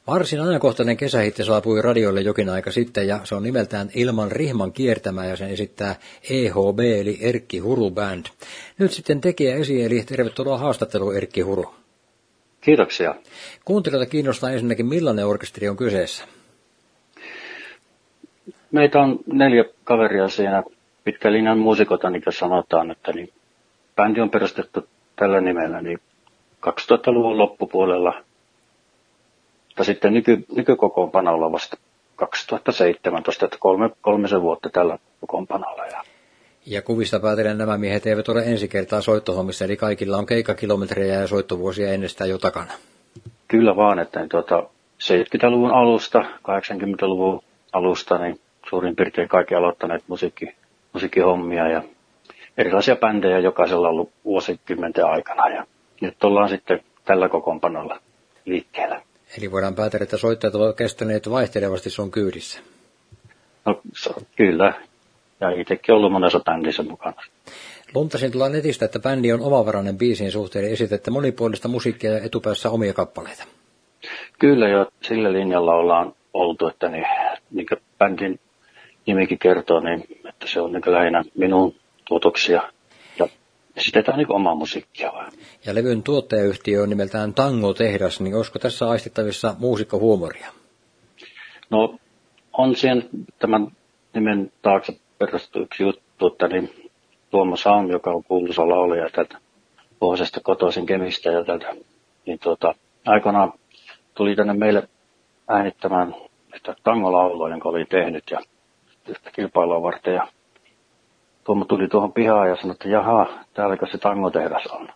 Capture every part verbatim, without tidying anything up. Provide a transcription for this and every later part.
Varsin ajankohtainen kesähitti saapui radioille jokin aika sitten ja se on nimeltään Ilman rihman kiertämä ja sen esittää E H B eli Erkki Huru Band. Nyt sitten tekijä esi eli tervetuloa haastatteluun Erkki Huru. Kiitoksia. Kuuntelijoita kiinnostaa ensinnäkin millainen orkesteri on kyseessä? Meitä on neljä kaveria siinä pitkän linjan muusikota, niin kuin sanotaan, että niin, bändi on perustettu tällä nimellä niin kaksituhattaluvun loppupuolella. Ja sitten nyky, nykykokoonpanolla vasta kaksituhattaseitsemäntoista, että kolme, kolmisen vuotta tällä kokoonpanolla. Ja, ja kuvista päätellen nämä miehet eivät ole ensi kertaa soittohommissa, eli kaikilla on keikkakilometrejä ja soittovuosia ennestään jo takana. Kyllä vaan, että niin tuota, seitsemänkymmentäluvun alusta, kahdeksankymmentäluvun alusta, niin suurin piirtein kaikki aloittaneet musiikki, musiikkihommia ja erilaisia bändejä jokaisella on ollut vuosikymmenten aikana. Ja nyt ollaan sitten tällä kokoonpanolla liikkeellä. Eli voidaan päätellä, että soittajat ovat kestäneet vaihtelevasti sun kyydissä. No kyllä, ja itsekin ollut monessa bändissä mukana. Luntasin tulla netistä, että bändi on omavarainen biisin suhteen, eli esitätte monipuolista musiikkia ja etupäässä omia kappaleita. Kyllä jo, sillä linjalla ollaan oltu, että niin, niin kuin bändin nimikin kertoo, niin, että se on niin lähinnä minun tuotoksia ja esitetään niin omaa musiikkia vaan. Ja levyn tuottajayhtiö on nimeltään Tango Tehdas, niin olisiko tässä aistittavissa muusikkohuumoria? No on siihen tämän nimen taakse perustu yksi juttu, että niin Tuomas Halm, joka on kuuluisa laulaja täältä pohjoisesta kotoisin Kemistä ja täältä, niin tuota, aikanaan tuli tänne meille äänittämään että tangolaulua, jonka olin tehnyt ja yhtä kilpailua varten. Ja Tuomo tuli tuohon pihaan ja sanoi, että jaha, täälläkö se tangotehdas on.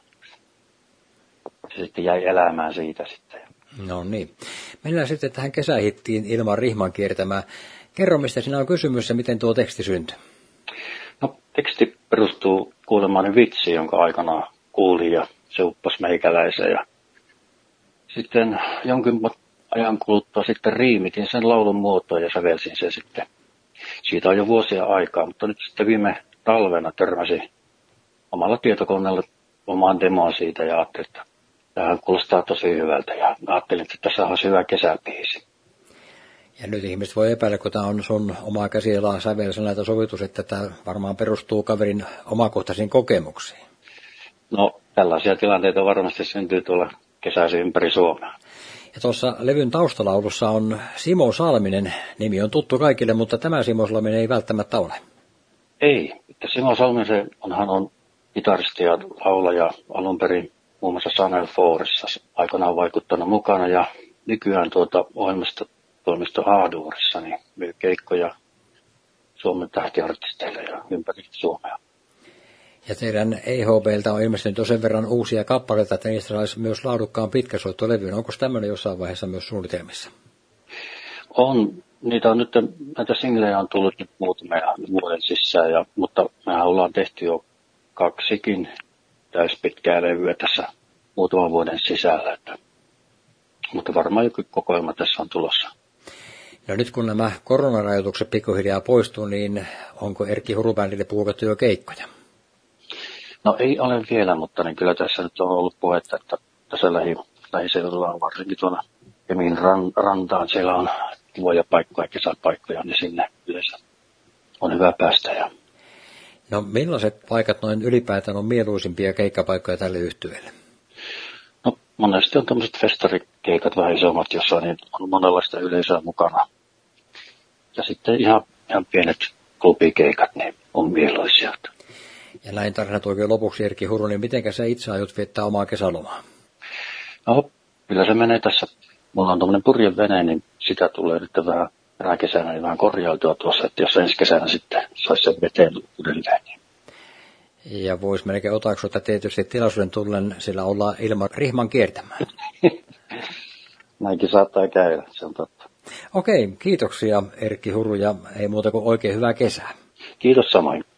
Se sitten jäi elämään siitä sitten. No niin. Mennään sitten tähän kesähittiin Ilman rihman kiertämään. Kerro, mistä siinä on kysymys ja miten tuo teksti syntyi? No, teksti perustuu kuulemaani vitsiin, jonka aikanaan kuulin ja se uppasi meikäläiseen. Ja sitten jonkin ajan kuluttua sitten riimitin sen laulun muotoon ja sävelsin sen sitten. Siitä on jo vuosia aikaa, mutta nyt sitten viime talvena törmäsin omalla tietokoneella omaan demoon siitä ja ajattelin, että tämähän kuulostaa tosi hyvältä ja ajattelin, että tässä on hyvä kesäbiisi. Ja nyt ihmiset voi epäillä, kun tämä on sun omaa käsialaa sävelsanäitä sovitus, että tämä varmaan perustuu kaverin omakohtaisiin kokemuksiin. No, tällaisia tilanteita varmasti syntyy tuolla kesäisin ympäri Suomea. Ja tuossa levyn taustalaulussa on Simo Salminen, nimi on tuttu kaikille, mutta tämä Simo Salminen ei välttämättä ole. Ei, että Simo Salminen onhan on kitaristi ja laulaja alun perin muun muassa Channel neljässä aikanaan vaikuttanut mukana ja nykyään tuota ohjelmistotoimisto Haaduurissa niin myy keikkoja Suomen tähtiartisteille ja ympäri Suomea. Ja teidän E H B:ltä on ilmestynyt jo sen verran uusia kappaleita, että niistä saisi myös laadukkaan pitkäsoittolevyyn. Onko tämmöinen jossain vaiheessa myös suunnitelmissa? On. Niitä on nyt, näitä singlejä on tullut nyt muutamia vuoden sisään, ja, mutta mehän ollaan tehty jo kaksikin täyspitkää levyä tässä muutaman vuoden sisällä. Että, mutta varmaan joku kokoelma tässä on tulossa. No nyt kun nämä koronarajoitukset pikkuhiljaa poistuu, niin onko Erkki Huru Bandille puhuttu jo keikkoja? No ei ole vielä, mutta niin kyllä tässä nyt on ollut puhetta, että tässä lähi, lähiseudulla on varsinkin tuolla Kemin ran, rantaan, siellä on kivoja paikkoja, kesäpaikkoja, niin sinne yleensä on hyvä päästä. Ja... No millaiset paikat noin ylipäätään on mieluisimpia keikkapaikkoja tälle yhtyeelle? No monesti on tämmöiset festarikeikat vähän isommat, jossa niin on monenlaista yleisöä mukana. Ja sitten ihan, ihan pienet klubikeikat, niin on mieluisia. Ja näin tarinat oikein lopuksi, Erkki Huru, niin mitenkä sä itse aiot viettää omaa kesälomaa? No, kyllä se menee tässä. Mulla on tommoinen purjevene, niin sitä tulee nyt vähän tänä kesänä niin vähän korjailtua tuossa, että jos ensi kesänä sitten saisi sen veteen uudelleen. Niin. Ja vois melkein otaksua, että tietysti tilaisuuden tullen sillä ollaan ilman rihman kiertämään. Näinkin saattaa käydä, se on totta. Okei, kiitoksia Erkki Huru ja ei muuta kuin oikein hyvää kesää. Kiitos samoin.